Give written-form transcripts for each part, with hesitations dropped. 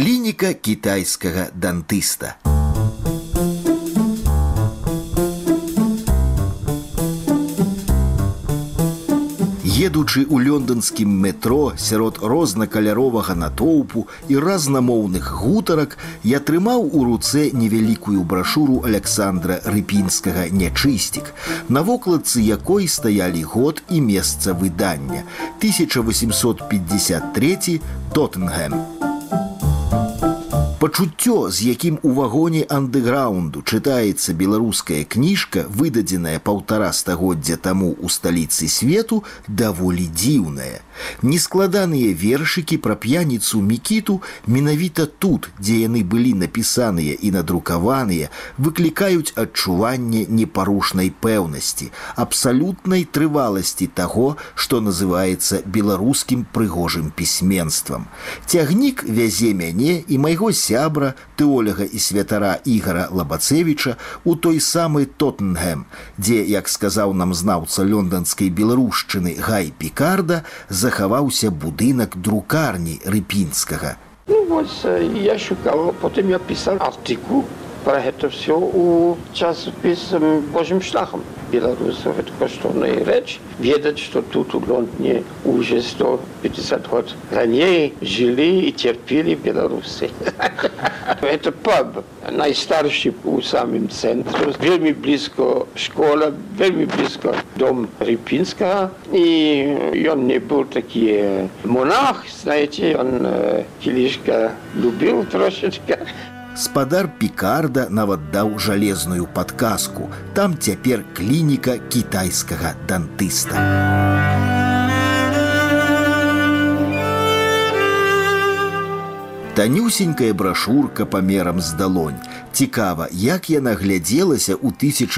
Клініка кітайскага дантыста. Едучы ў лёнданскім метро сярод рознакаляровага натоўпу і разнамоўных гутарак, я трымаў у руцэ невялікую брашуру Александра Рыпінскага «Нячыстік», на вокладцы якой стаялі год і месца выдання – 1853 Тоттенгем. Пачуццё, з якім у вагоне андэграўнду чытаецца беларуская кніжка, выдадзеная 1,5 стагоддзя таму ў сталіцы свету, даволі дзіўнае. Нескладаныя вершыкі пра п'яніцу Мікіту менавіта тут, дзе яны былі напісаныя і надрукаваныя, выклікаюць адчуванне непарушнай пэўнасці, абсалютнай трываласці таго, што называецца беларускім прыгожым пісьменствам. Цягнік вязе мяне і майго сябра, тэолага і святара Ігара Лабацевіча у той самы Тоттенгем, дзе, як сказаў нам знаўца лёнданскай беларушчыны Гай Пікарда, захаваўся будынак друкарні Рыпінскага. Я шукаў, потым я пісаў артыкул про гэта все у часопіс Божым шляхам. Беларусаў гэта каштоўная рэч. Ведаць, што тут у Лондоне уже 150 год раней жылі і цярпелі беларусы. Это паб, найстаршы у самым цэнтру. Вельмі блізка школа, вельмі блізка дом Рыпінскага. І ён не быў такі монах, знаете, ён кілішка любіў трошечка. Спадар Пікарда нават даў жалезную падказку. Там цяпер клініка кітайскага дантыста. Танюсенькая брашурка памерам з далонь. Цікава, як яна глядзелася ў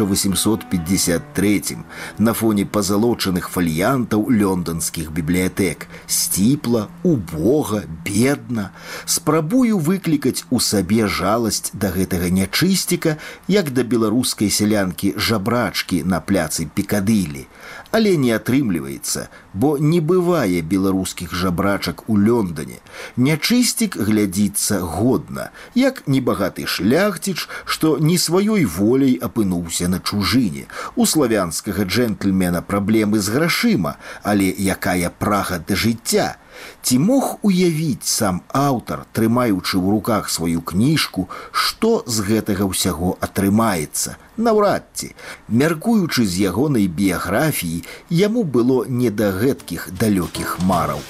1853 на фоне пазалочаных фаліянтаў лёнданскіх бібліятэк. Сціпла, убога, бедна. Спрабую выклікаць у сабе жаласць да гэтага нячысціка, як да беларускай сялянкі-жабрачкі на пляцы Пікадылі. Але не атрымліваецца, бо не бывае беларускіх жабрачак у Лёндане. Нячысцік глядзіцца годна, як небагаты шляхціч, што не сваёй воляй апынуўся на чужыне. У славянскага джентльмена праблемы з грашыма, але якая прага да жыцця? Ці мог уявіць сам аўтар, трымаючы ў руках сваю кніжку, што з гэтага ўсяго атрымаецца? Наўрад ці. Мяркуючы з ягонай біяграфіі, яму было не да гэткіх далёкіх мараў.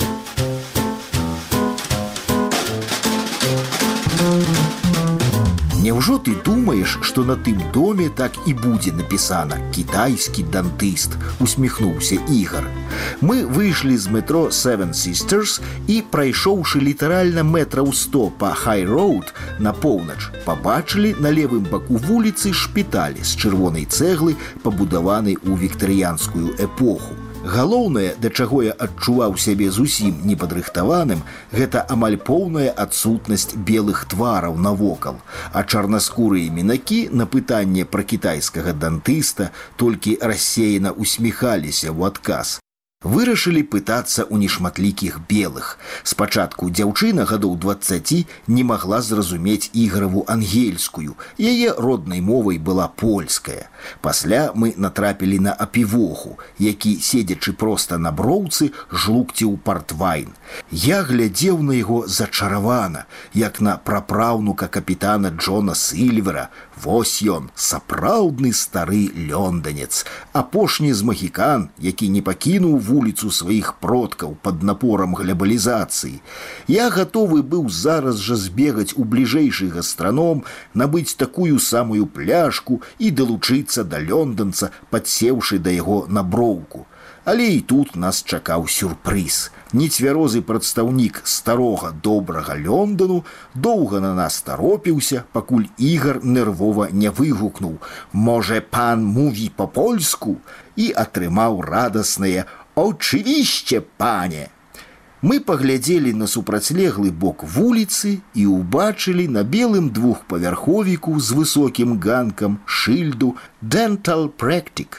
Няўжо ты думаеш, што на тым доме так і будзе напісана «Кітайскі дантыст», усміхнуўся Ігар. Мы выйшлі з метро Seven Sisters і, прайшоўшы літаральна метраў 100 па Хай-роуд на поўнач, пабачылі на левым баку вуліцы шпіталі з чырвонай цэглы, пабудаваны ў віктарыянскую эпоху. Галоўнае, да чаго я адчуваў сябе зусім непадрыхтаваным, гэта амаль поўная адсутнасць белых твараў навокал, а чарнаскурыя мінакі на пытанне пра кітайскага дантыста толькі рассеяна усміхаліся ў адказ. Вырашылі пытацца ў нешматлікіх белых. Спачатку дзяўчына гадоў 20 не магла зразумець Ігараву ангельскую. Яе роднай мовай была польская. Пасля мы натрапілі на апівоху, які, седзячы проста на броўцы, жлукціў партвайн. Я глядзеў на яго зачаравана, як на прапраўнука капітана Джона Сильвера. Вось ён, сапраўдны стары лёнданец. Апошні з магікан, які не пакінуў вуліцу сваіх продкаў пад напорам глябалізацыі. Я гатовы быў зараз жа збегаць у бліжэйшы гастраном, набыць такую самую пляшку і далучыцца да лёнданца, падсеўшы да яго на броўку. Але і тут нас чакаў сюрпрыз. Нецвярозы прадстаўнік старога добрага Лёндану доўга на нас таропіўся, пакуль Ігар нервова не выгукнуў «Можа, пан муви па-польску?» і атрымаў радаснае «Очевище, пане!». Мы паглядзелі на супрацьлеглы бок вуліцы і ўбачылі на белым двухпавярховіку з высокім ганкам шыльду «Dental Practic».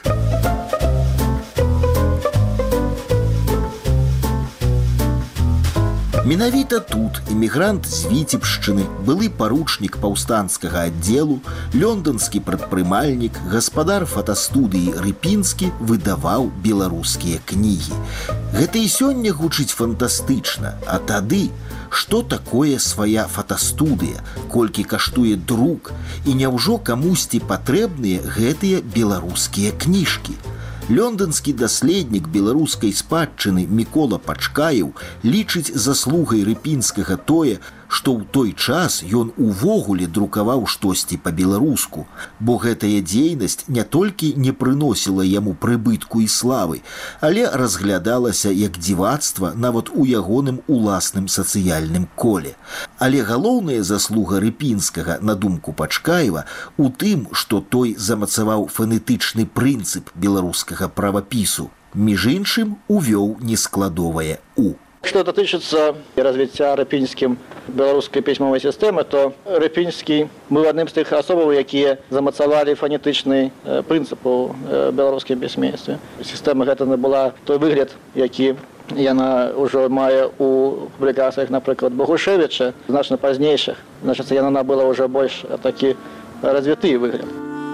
Менавіта тут эмігрант з Віцебшчыны, былы паручнік паўстанцкага аддзелу, лёнданскі прадпрымальнік, гаспадар фотастудыі Рыпінскі выдаваў беларускія кнігі. Гэта і сёння гучыць фантастычна, а тады што такое свая фотастудыя, колькі каштуе друк, і няўжо камусьці патрэбныя гэтыя беларускія кніжкі? Лёнданскі даследнік беларускай спадчыны Мікола Пачкаеў лічыць заслугай Рыпінскага тое, што ў той час ён увогуле друкаваў штосьці па-беларуску, бо гэтая дзейнасць не толькі не прыносіла яму прыбытку і славы, але разглядалася як дзівацтва нават у ягоным уласным сацыяльным коле. Але галоўная заслуга Рыпінскага, на думку Пачкаева, у тым, што той замацаваў фонетычны прынцып беларускага правапісу, між іншым увёў нескладовае «у». Что датычыцца развіцця Рыпінскім беларускай пісьмовай сістэмы, то Рыпінскі быў адным з тых асобаў, якія замацавалі фонетычны прынцып у беларускім пісьменстве. Сістэма гэта набыла той выгляд, які яна ўжо мае у публікацыях, напрыклад, Богушевіча, значна пазнейшых. Значыць, яна набыла ўжо больш такі развіты выгляд.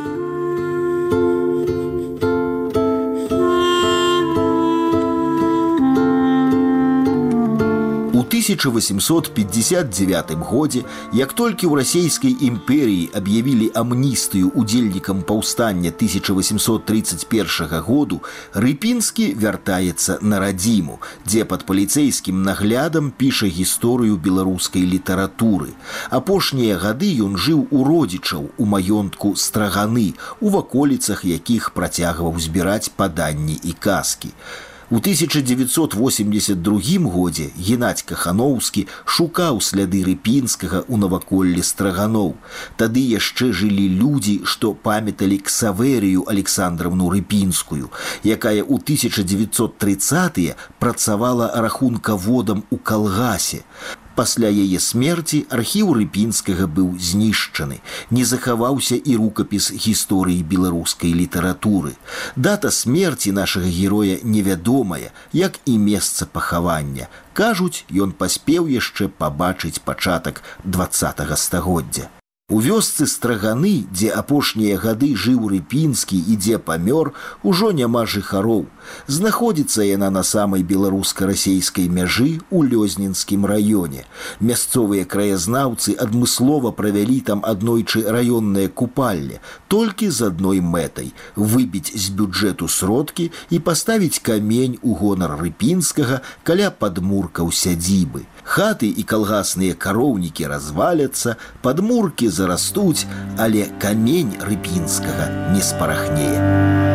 У 1859 годзе, як толькі ў расійскай імперіі аб'явілі амністыю удзельнікам паўстання 1831 году, Рыпінскі вяртаецца на радзіму, дзе пад паліцэйскім наглядам піша гісторыю беларускай літаратуры. Апошнія гады ён жыў у родзічаў у маёнтку Страганы, у ваколіцах якіх працягваў збіраць паданні і казкі. У 1982 годзе Геннадзь Кахановскі шукаў сляды Рыпінскага ў наваколлі Страганоў. Тады яшчэ жылі людзі, што памяталі Ксаверію Александровну Рыпінскую, якая ў 1930-е працавала рахункаводам у калгасе. Пасля яе смерці архіў Рыпінскага быў знішчаны. Не захаваўся і рукапіс гісторыі беларускай літаратуры. Дата смерці нашага героя невядомая, як і месца пахавання. Кажуць, ён паспеў яшчэ пабачыць пачатак 20-го стагоддзя. У вёсцы Страганы, дзе апошнія гады жыў Рыпінскі і дзе памёр, ужо няма жыхароў. Знаходзіцца яна на самай беларуска-расейскай мяжы ў Лёзнінскім раёне. Мясцовыя краязнаўцы адмыслова правялі там аднойчы раённае купальне, толькі з адной мэтай – выбіць з бюджэту сродкі і паставіць камень у гонар Рыпінскага каля падмуркаў сядзібы. Хаты і калгасныя кароўнікі разваляцца, падмуркі зарастуць, але камень Рыпінскага не спарахнее.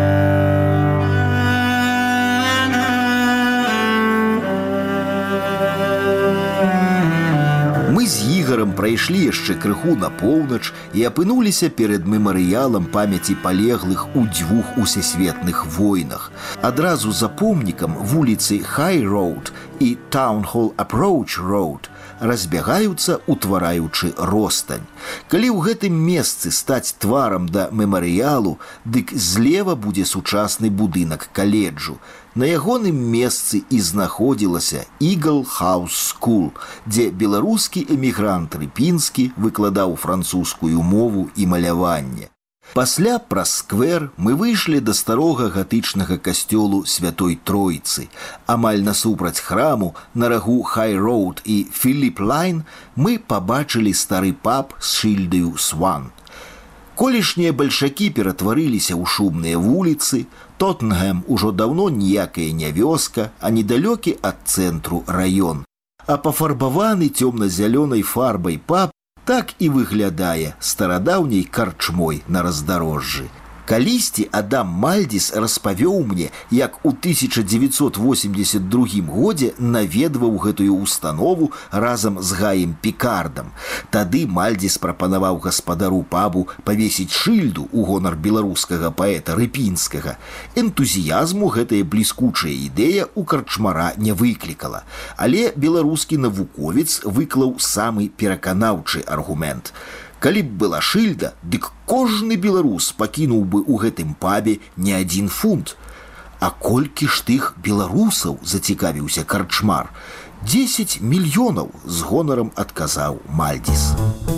Мы з Ігорам прайшлі яшчэ крыху на поўнач і апынуліся перад мемарыялам памяці палеглых у дзвюх усесветных войнах. Адразу за помнікам вуліцы High Road і Town Hall Approach Road разбягаюцца, утвараючы ростань. Калі ў гэтым месцы стаць тварам да мемарыялу, дык злева будзе сучасны будынак каледжу. На ягоным месцы і знаходзілася Eagle House School, дзе беларускі эмігрант Рыпінскі выкладаў французскую мову і маляванне. Пасля праз сквер мы выйшлі да старога гатычнага касцёлу Святой Тройцы. Амаль насупраць храму, на рагу High Road і Philip Line мы пабачылі стары паб з шыльдаю Swan. Колішнія бальшакі ператварыліся ў шумныя вуліцы, Тоттенхэм ужо даўно ніякая не вёска, а недалёкі ад цэнтру раён. А пафарбаваны цёмна-зялёнай фарбай паб так і выглядае старадаўняй карчмой на раздарожжы. Калісьці Адам Мальдзіс распавёў мне, як у 1982 годзе наведваў гэтую установу разам з Гаем Пікардам. Тады Мальдзіс прапанаваў гаспадару пабу павесіць шыльду ў гонар беларускага паэта Рыпінскага. Энтузіязму гэтая бліскучая ідэя ў карчмара не выклікала, але беларускі навуковец выклаў самы пераканаўчы аргумент. Калі б была шыльда, дык кожны беларус пакінуў бы ў гэтым пабе не адзін фунт. А колькі ж тых беларусаў, зацікавіўся карчмар. 10 мільёнаў, з гонарам адказаў Мальдзіс.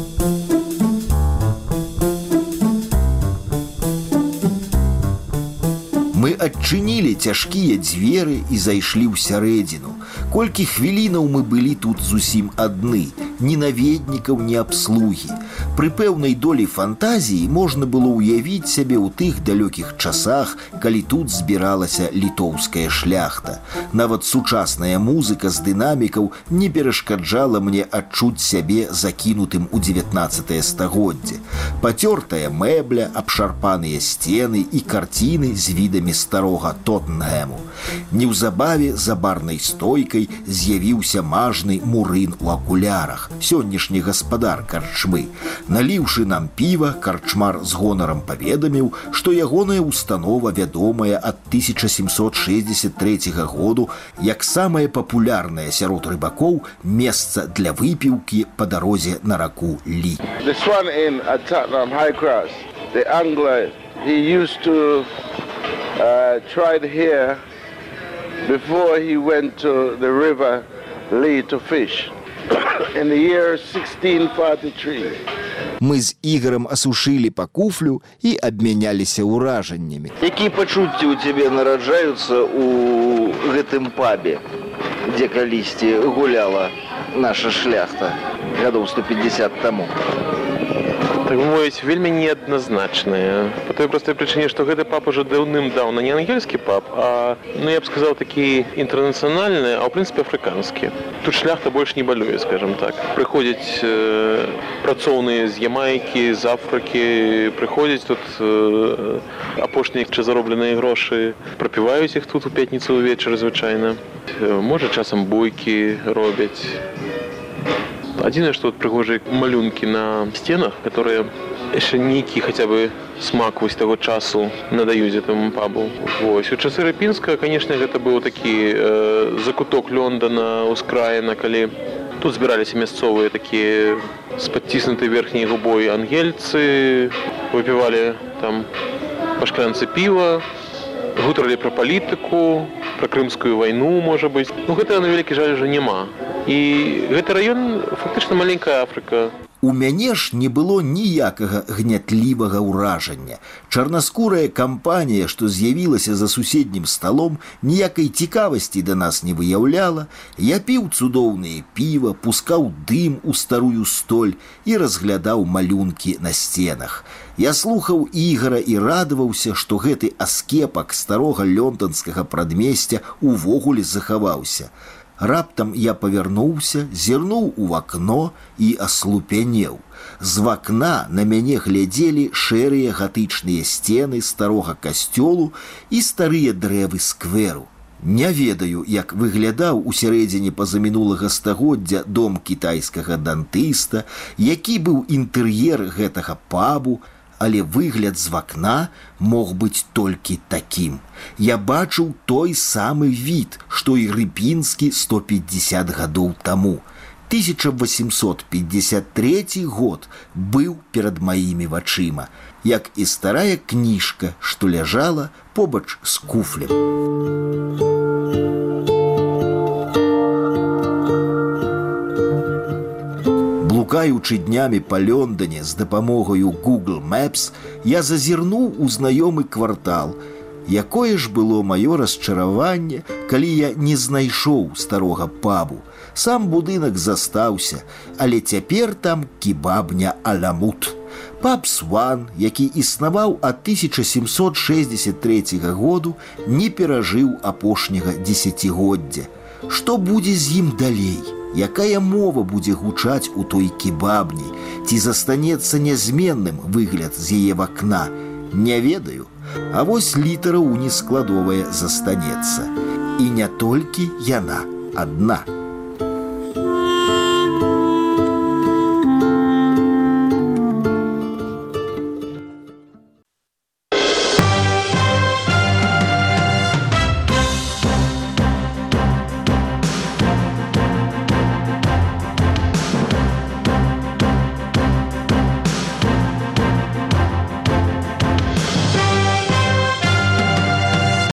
Мы адчынілі цяжкія дзверы і зайшлі ў сярэдзіну. Колькі хвілінаў мы былі тут зусім адны, ні наведнікаў, ні абслугі. Пры пэўнай долі фантазіі можна было ўявіць сябе ў тых далёкіх часах, калі тут збіралася літоўская шляхта. Нават сучасная музыка з дынамікаў не перашкаджала мне адчуць сябе закінутым у 19 стагоддзе. Пацёртая мэбля, абшарпаныя сцены і карціны з відамі старога Тоттенгему. Неўзабаве за барнай стойкай з'явіўся мажны мурын у акулярах, сённяшні гаспадар карчмы. Наліўшы нам піва, карчмар з гонарам паведаміў, што ягоная установа вядомая ад 1763 году як самае папулярнае сярод рыбакоў месца для выпіўкі па дарозе на раку Лі. The Swan Inn at Tottenham High Cross, the angler, he used to try here before he went to the river Lee to fish in the year 1643. Мы з Ігорам асушылі па куфлю і абмяняліся ўражаннямі. Якія пачуцці ў цябе нараджаюцца ў гэтым пабе, дзе калісьці гуляла наша шляхта гадоў 150 таму? Так мовіць, вельмі неадназначныя. По той простой прычыне, што гэты паб ужо даўным-даўна не ангельскі паб, а, я б сказаў, такі інтэрнацыянальны, а ў прынцыпе афрыканскі. Тут шляхта больш не балюе, скажам так. Прыходзяць працоўныя з Ямайкі, з Афрыкі, прыходзяць тут апошнія заробленыя грошы, прапіваюць іх тут у пятніцу ўвечары звычайна. Можа, часам бойкі робяць. Адзінае, што прыгожыя малюнкі на сценах, которые яшчэ нейкі хаця бы смак вось таго часу надаюць гэтаму пабу. Вось. У часы Рыпінска, канешне, гэта быў такі закуток Лондона, ускраіна, калі тут збіраліся мясцовыя такія з падціснутай верхняй губой ангельцы, выпівалі там па шклянцы піва, гутарылі пра палітыку, пра крымскую вайну, можа быць. Гэта, на вялікі жаль, ужо няма. І гэты раён фактычна маленькая Афрыка. У мяне ж не было ніякага гнятлівага ўражання. Чарнаскурая кампанія, што з'явілася за суседнім сталом, ніякай цікавасці да нас не выяўляла. Я піў цудоўнае піва, пускаў дым у старую столь і разглядаў малюнкі на сценах. Я слухаў Ігара і радаваўся, што гэты аскепак старога лёндонскага прадмесця увогуле захаваўся. Раптам я павярнуўся, зірнуў у вакно і аслупянеў. З вакна на мяне глядзелі шэрыя гатычныя сцены старога касцёлу і старыя дрэвы скверу. Не ведаю, як выглядаў у сярэдзіне пазамінулага стагоддзя дом кітайскага дантыста, які быў інтэр'ер гэтага пабу, але выгляд з вакна мог быць толькі такім. Я бачыў той самы від, што і Рыпінскі 150 гадоў таму. 1853 год быў перад маімі вачыма, як і старая кніжка, што ляжала побач з куфлем. Блукаючы днямі па Лондоне з дапамогаю Google Maps, я зазірнуў у знаёмы квартал. Якое ж было маё расчараванне, калі я не знайшоў старога пабу. Сам будынак застаўся, але цяпер там кебабня Аламут. Паб Сван, які існаваў ад 1763 году, не перажыў апошняга дзесяцігоддзя. Што будзе з ім далей? Якая мова будзе гучаць у той кебабні? Ці застанецца нязменным выгляд з яе вакна? Не ведаю. А вось літара унескладовая застанецца. І не толькі яна адна.